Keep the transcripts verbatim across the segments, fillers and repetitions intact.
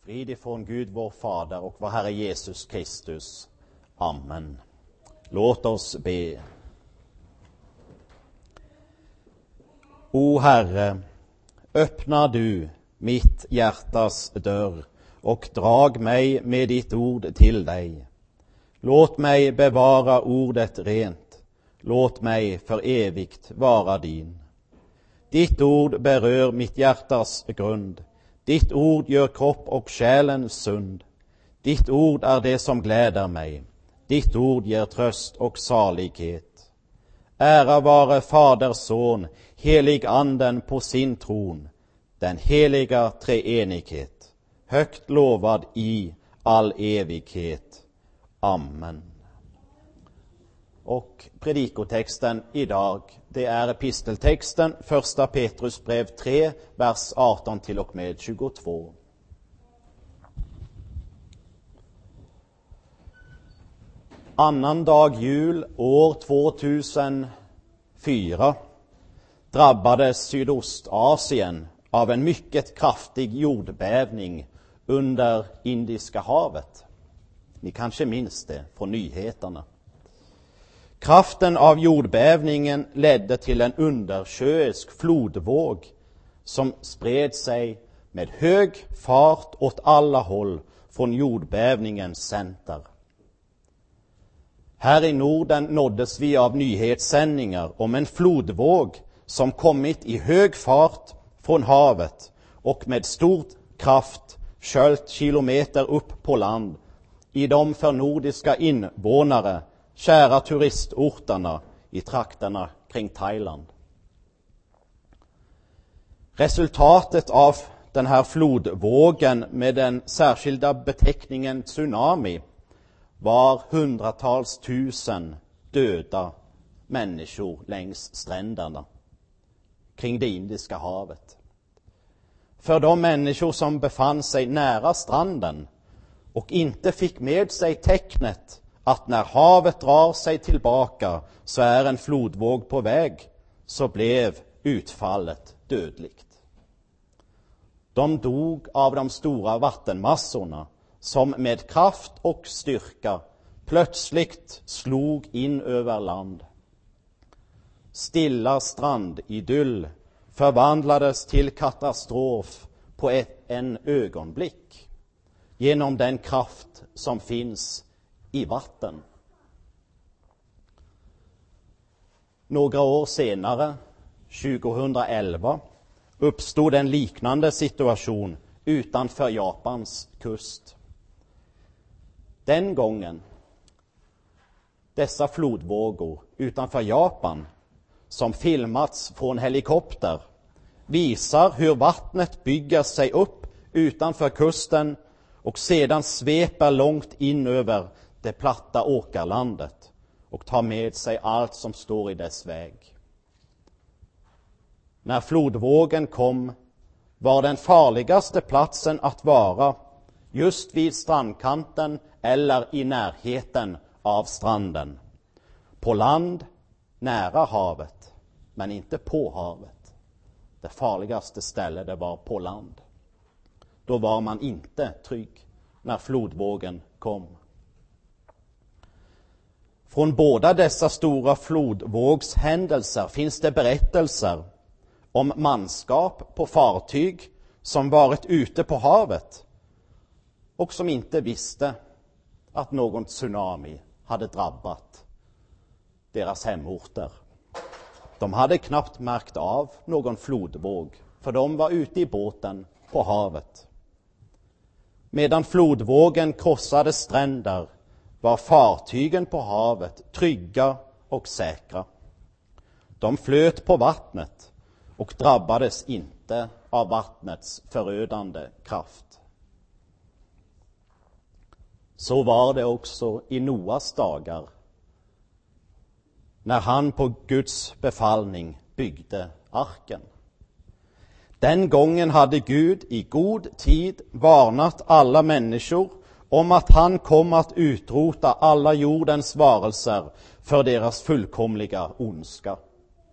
Frid ifrån Gud vår Fader och vår Herre Jesus Kristus. Amen. Låt oss be. O Herre, öppna du mitt hjärtas dörr och drag mig med ditt ord till dig. Låt mig bevara ordet rent. Låt mig för evigt vara din. Ditt ord berör mitt hjärtas grund. Ditt ord gör kropp och själen sund. Ditt ord är det som gläder mig. Ditt ord ger tröst och salighet. Ära vare Fader, Son, helig anden på sin tron, den heliga treenighet, högt lovad i all evighet. Amen. Och predikotexten idag, det är episteltexten första Petrus brev tre, vers arton till och med tjugotvå. Annan dag jul år tvåtusenfyra drabbades Sydostasien av en mycket kraftig jordbävning under Indiska havet. Ni kanske minns det från nyheterna. Kraften av jordbävningen ledde till en undersjöisk flodvåg som spred sig med hög fart åt alla håll från jordbävningens center. Här i Norden nåddes vi av nyhetssändningar om en flodvåg som kommit i hög fart från havet och med stor kraft sköljt kilometer upp på land i de för nordiska invånare kära turistorterna i trakterna kring Thailand. Resultatet av den här flodvågen med den särskilda beteckningen tsunami var hundratals tusen döda människor längs stränderna kring det Indiska havet. För de människor som befann sig nära stranden och inte fick med sig tecknet att när havet drar sig tillbaka så är en flodvåg på väg, så blev utfallet dödligt. De dog av de stora vattenmassorna som med kraft och styrka plötsligt slog in över land. Stilla strandidyll förvandlades till katastrof på ett, en ögonblick genom den kraft som finns i vatten. Några år senare, tjugohundraelva, uppstod en liknande situation utanför Japans kust. Den gången, dessa flodvågor utanför Japan, som filmats från helikopter, visar hur vattnet bygger sig upp utanför kusten och sedan sveper långt in över det platta åkerlandet och tar med sig allt som står i dess väg. När flodvågen kom var den farligaste platsen att vara just vid strandkanten eller i närheten av stranden. På land, nära havet, men inte på havet. Det farligaste stället det var på land. Då var man inte trygg när flodvågen kom. Från båda dessa stora flodvågshändelser finns det berättelser om manskap på fartyg som varit ute på havet och som inte visste att någon tsunami hade drabbat deras hemorter. De hade knappt märkt av någon flodvåg, för de var ute i båten på havet. Medan flodvågen krossade stränder var fartygen på havet trygga och säkra. De flöt på vattnet och drabbades inte av vattnets förödande kraft. Så var det också i Noas dagar, när han på Guds befallning byggde arken. Den gången hade Gud i god tid varnat alla människor om att han kom att utrota alla jordens varelser för deras fullkomliga ondska.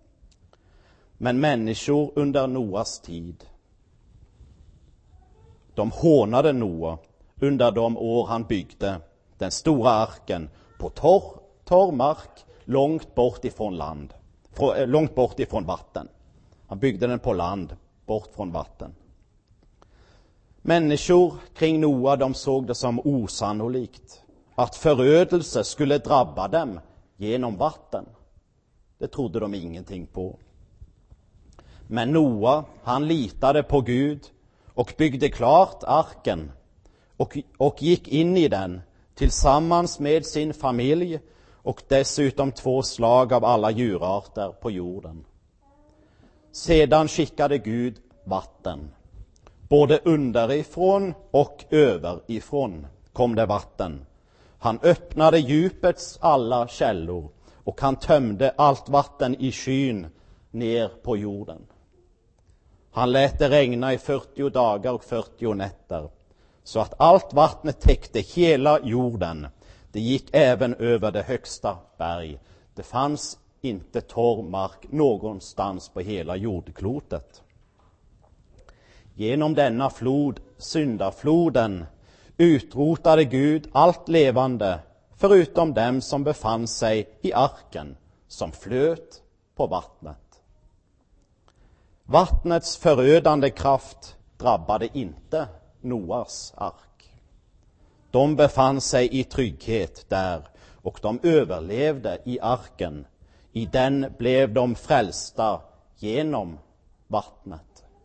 Men människor under Noas tid De hånade Noa under de år han byggde den stora arken på torr, torr mark långt bort ifrån land, från, långt bort ifrån vatten. Han byggde den på land, bort från vatten. Människor kring Noa, de såg det som osannolikt att förödelse skulle drabba dem genom vatten. Det trodde de ingenting på. Men Noa, han litade på Gud och byggde klart arken och, och gick in i den tillsammans med sin familj och dessutom två slag av alla djurarter på jorden. Sedan skickade Gud vatten. Både underifrån och överifrån kom det vatten. Han öppnade djupets alla källor och han tömde allt vatten i skyn ner på jorden. Han lät det regna i fyrtio dagar och fyrtio nätter så att allt vattnet täckte hela jorden. Det gick även över det högsta berg. Det fanns inte torr mark någonstans på hela jordklotet. Genom denna flod, syndafloden, utrotade Gud allt levande förutom dem som befann sig i arken som flöt på vattnet. Vattnets förödande kraft drabbade inte Noas ark. De befann sig i trygghet där och de överlevde i arken. I den blev de frälsta genom vattnet.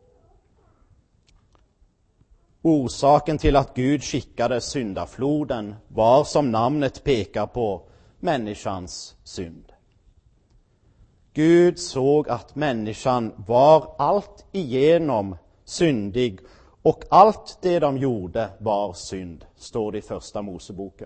Orsaken till att Gud skickade syndafloden var, som namnet pekar på, människans synd. Gud såg att människan var allt igenom syndig och allt det de gjorde var synd, står det i första Moseboken.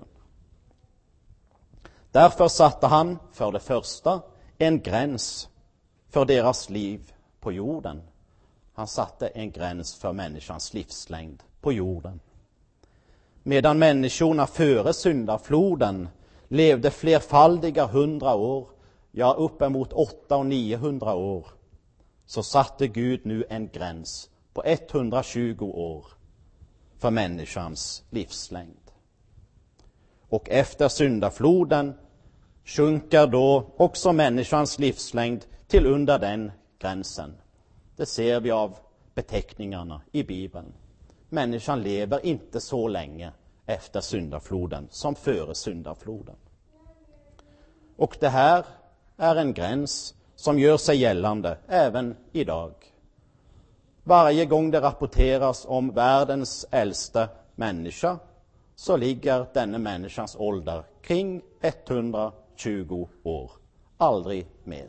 Därför satte han för det första en gräns för deras liv på jorden. Han satte en gräns för människans livslängd på jorden. Medan människorna före syndafloden levde flerfaldiga hundra år, ja uppemot åtta och niohundra år, så satte Gud nu en gräns på etthundratjugo år för människans livslängd. Och efter syndafloden sjunker då också människans livslängd till under den gränsen. Det ser vi av beteckningarna i Bibeln. Människan lever inte så länge efter syndafloden som före syndafloden. Och det här är en gräns som gör sig gällande även idag. Varje gång det rapporteras om världens äldsta människa så ligger denna människans ålder kring etthundratjugo år. Aldrig mer.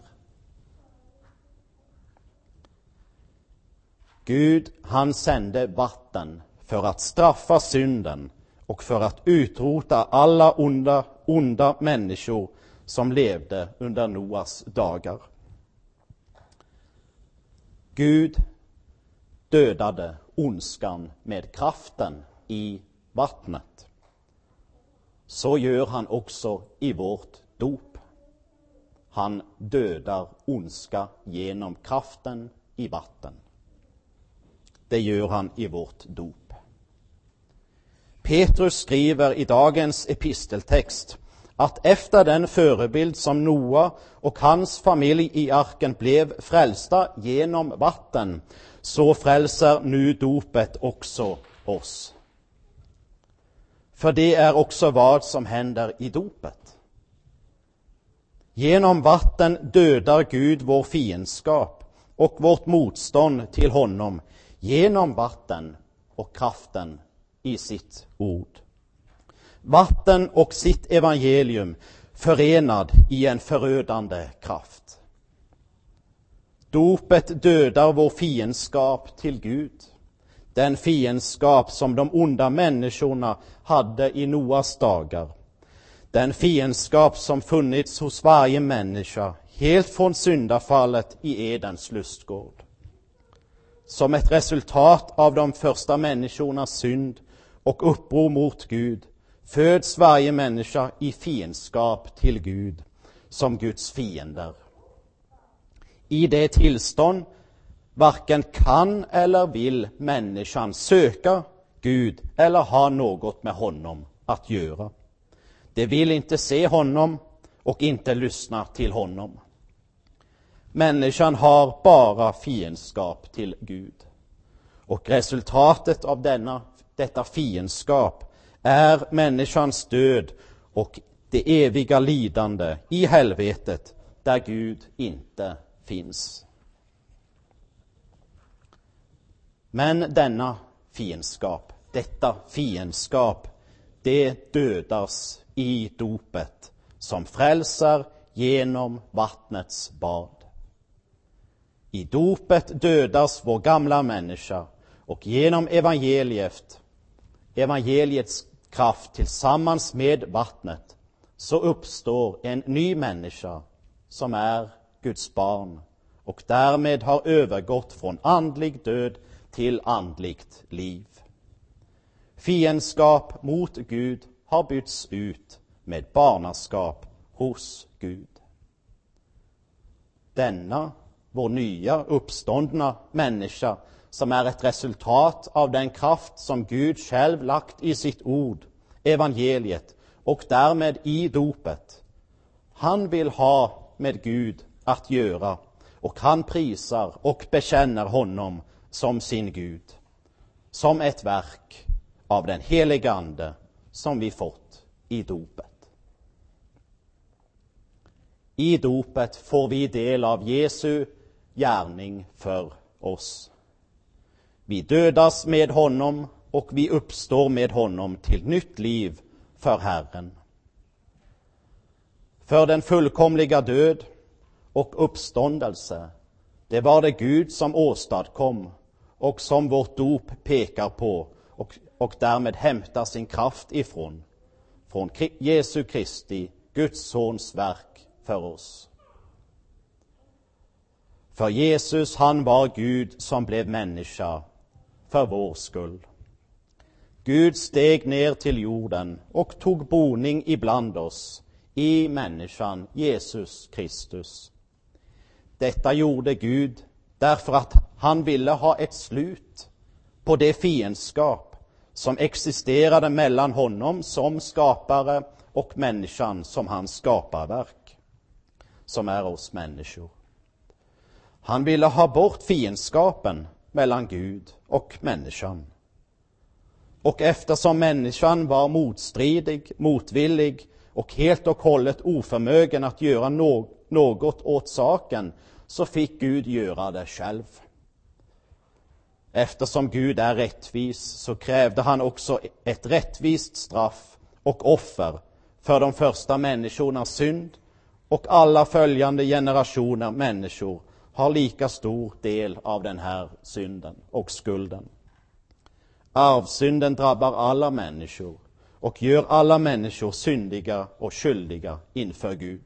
Gud, han sände vatten för att straffa synden och för att utrota alla onda, onda människor som levde under Noas dagar. Gud dödade ondskan med kraften i vattnet. Så gör han också i vårt dop. Han dödar ondska genom kraften i vatten. Det gör han i vårt dop. Petrus skriver i dagens episteltext att efter den förebild som Noa och hans familj i arken blev frälsta genom vatten, så frälser nu dopet också oss. För det är också vad som händer i dopet. Genom vatten dödar Gud vår fiendskap och vårt motstånd till honom genom vatten och kraften i sitt ord. Vatten och sitt evangelium förenad i en förödande kraft. Dopet dödar vår fiendskap till Gud. Den fiendskap som de onda människorna hade i Noas dagar. Den fiendskap som funnits hos varje människa helt från syndafallet i Edens lustgård. Som ett resultat av de första människornas synd och uppror mot Gud föds varje människa i fiendskap till Gud som Guds fiender. I det tillstånd varken kan eller vill människan söka Gud eller ha något med honom att göra. De vill inte se honom och inte lyssna till honom. Människan har bara fiendskap till Gud. Och resultatet av denna, detta fiendskap är människans död och det eviga lidande i helvetet där Gud inte finns. Men denna fiendskap, detta fiendskap, det dödas i dopet som frälsar genom vattnets bad. I dopet dödas vår gamla människa och genom evangeliet, evangeliets kraft tillsammans med vattnet så uppstår en ny människa som är Guds barn och därmed har övergått från andlig död till andligt liv. Fiendskap mot Gud har bytts ut med barnaskap hos Gud. Denna, vår nya uppståndna människa, som är ett resultat av den kraft som Gud själv lagt i sitt ord, evangeliet, och därmed i dopet. Han vill ha med Gud att göra och han prisar och bekänner honom som sin Gud, som ett verk av den helige Ande som vi fått i dopet. I dopet får vi del av Jesu gärning för oss. Vi dödas med honom och vi uppstår med honom till nytt liv för Herren. För den fullkomliga död och uppståndelse, det var det Gud som åstadkom och som vårt dop pekar på och, och därmed hämtar sin kraft ifrån. Från Jesu Kristi, Guds sons verk för oss. För Jesus, han var Gud som blev människa för vår skull. Gud steg ner till jorden och tog boning ibland oss i människan Jesus Kristus. Detta gjorde Gud därför att han ville ha ett slut på det fiendskap som existerade mellan honom som skapare och människan som hans skaparverk, som är oss människor. Han ville ha bort fiendskapen mellan Gud och människan. Och eftersom människan var motstridig, motvillig och helt och hållet oförmögen att göra no- något åt saken, så fick Gud göra det själv. Eftersom Gud är rättvis så krävde han också ett rättvist straff och offer för de första människornas synd, och alla följande generationer människor har lika stor del av den här synden och skulden. Arvsynden drabbar alla människor och gör alla människor syndiga och skyldiga inför Gud.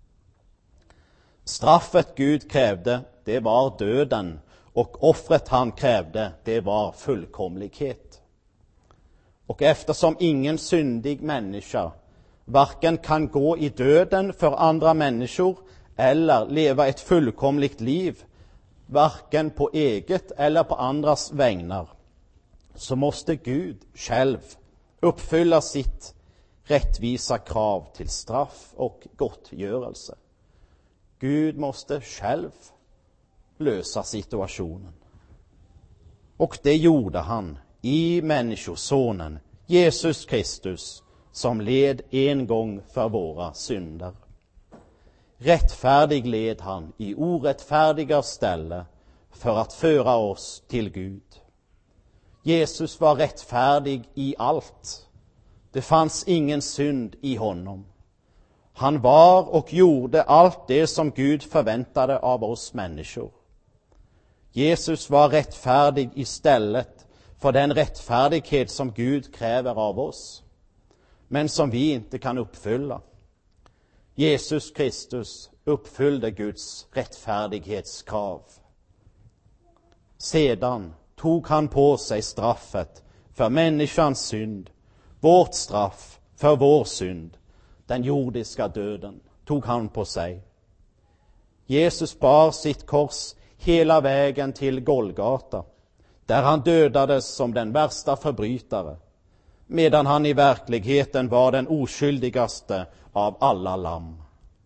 Straffet Gud krävde, det var döden, och offret han krävde, det var fullkomlighet. Och eftersom ingen syndig människa varken kan gå i döden för andra människor eller leva ett fullkomligt liv, varken på eget eller på andras vägnar, så måste Gud själv uppfylla sitt rättvisa krav till straff och gottgörelse. Gud måste själv lösa situationen. Och det gjorde han i människosonen, Jesus Kristus, som led en gång för våra synder. Rättfärdig led han i orättfärdiga ställe för att föra oss till Gud. Jesus var rättfärdig i allt. Det fanns ingen synd i honom. Han var och gjorde allt det som Gud förväntade av oss människor. Jesus var rättfärdig istället för den rättfärdighet som Gud kräver av oss, men som vi inte kan uppfylla. Jesus Kristus uppfyllde Guds rättfärdighetskrav. Sedan tog han på sig straffet för människans synd, vårt straff för vår synd, den jordiska döden, tog han på sig. Jesus bar sitt kors hela vägen till Golgata, där han dödades som den värsta förbrytare, medan han i verkligheten var den oskyldigaste av alla lamm.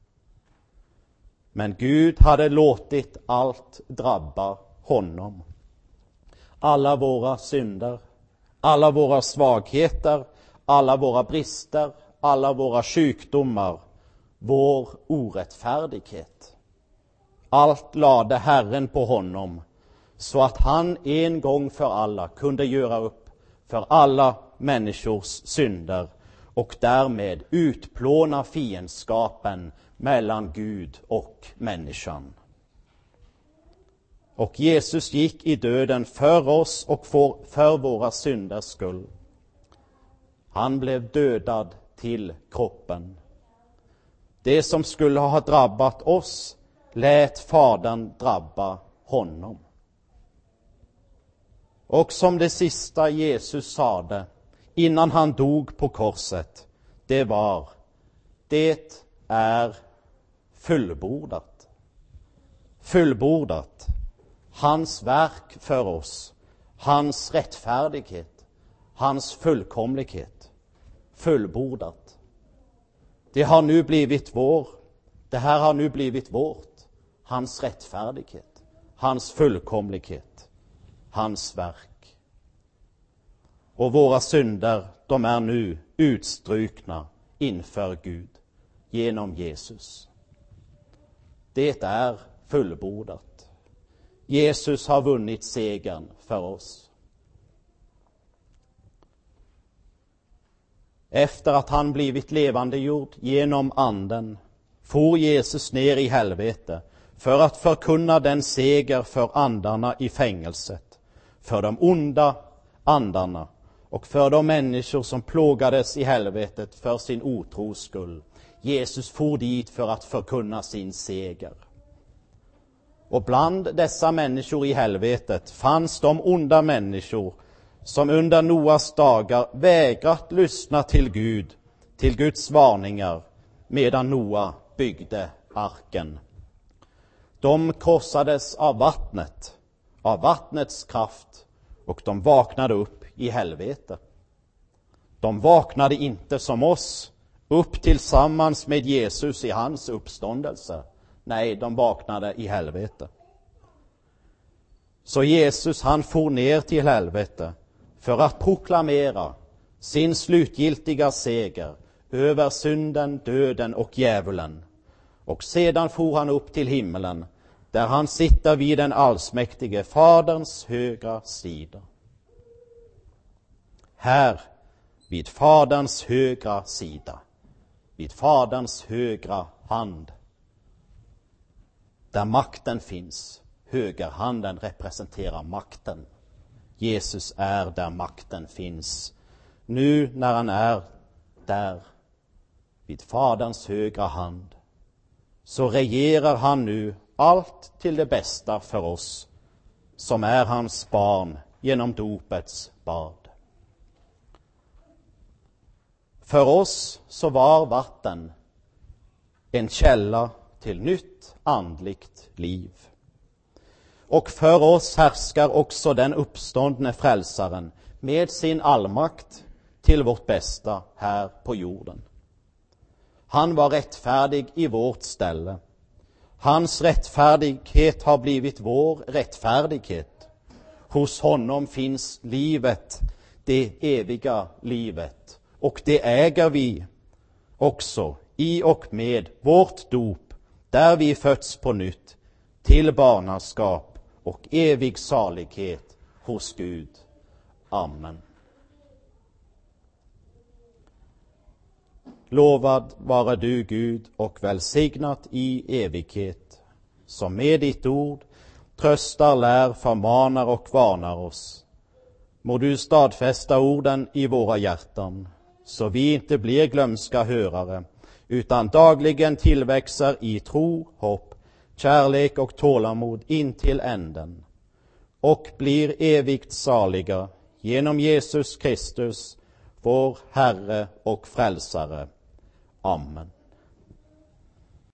Men Gud hade låtit allt drabba honom. Alla våra synder, alla våra svagheter, alla våra brister, alla våra sjukdomar, vår orättfärdighet. Allt lade Herren på honom, så att han en gång för alla kunde göra upp för alla människors synder och därmed utplåna fiendskapen mellan Gud och människan. Och Jesus gick i döden för oss och för, för våra synders skull. Han blev dödad till kroppen. Det som skulle ha drabbat oss lät Fadern drabba honom. Och som det sista Jesus sade innan han dog på korset, det var: det är fullbordat. Fullbordat. Hans verk för oss, hans rättfärdighet, hans fullkomlighet. Fullbordat. Det har nu blivit vår. Det här har nu blivit vårt. Hans rättfärdighet, hans fullkomlighet, hans verk. Och våra synder, de är nu utstrukna inför Gud genom Jesus. Det är fullbordat. Jesus har vunnit segern för oss. Efter att han blivit levandegjord genom anden for Jesus ner i helvete för att förkunna den seger för andarna i fängelset, för de onda andarna och för de människor som plågades i helvetet för sin otros skull. Jesus for dit för att förkunna sin seger. Och bland dessa människor i helvetet fanns de onda människor som under Noas dagar vägrat lyssna till Gud, till Guds varningar, medan Noa byggde arken. De krossades av vattnet, av vattnets kraft, och de vaknade upp i helvete. De vaknade inte som oss, upp tillsammans med Jesus i hans uppståndelse. Nej, de vaknade i helvete. Så Jesus, han for ner till helvete för att proklamera sin slutgiltiga seger över synden, döden och djävulen. Och sedan for han upp till himmelen, där han sitter vid den allsmäktige Faderns högra sida. Här, vid Faderns högra sida, vid Faderns högra hand, där makten finns. Högerhanden representerar makten. Jesus är där makten finns. Nu när han är där vid Faderns högra hand, så regerar han nu allt till det bästa för oss som är hans barn genom dopets bad. För oss så var vatten en källa till nytt andligt liv. Och för oss härskar också den uppståndne frälsaren med sin allmakt till vårt bästa här på jorden. Han var rättfärdig i vårt ställe. Hans rättfärdighet har blivit vår rättfärdighet. Hos honom finns livet, det eviga livet. Och det äger vi också i och med vårt dop, där vi fötts på nytt till barnaskap och evig salighet hos Gud. Amen. Lovad vare du, Gud, och välsignat i evighet, som med ditt ord tröstar, lär, förmanar och varnar oss. Må du stadfästa orden i våra hjärtan, så vi inte blir glömska hörare, utan dagligen tillväxer i tro, hopp, kärlek och tålamod in till änden, och blir evigt saliga genom Jesus Kristus, vår Herre och Frälsare. Amen.